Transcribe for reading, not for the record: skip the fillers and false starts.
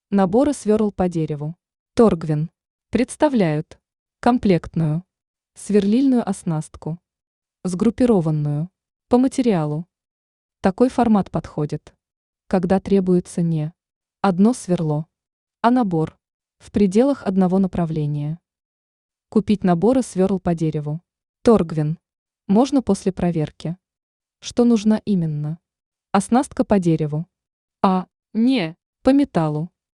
Наборы сверл по дереву. Торгвин. Представляют комплектную сверлильную оснастку, сгруппированную по материалу. Такой формат подходит, когда требуется не одно сверло, а набор в пределах одного направления. Купить наборы сверл по дереву. Торгвин. Можно после проверки. Что нужно именно? Оснастка по дереву. А. Не по металлу.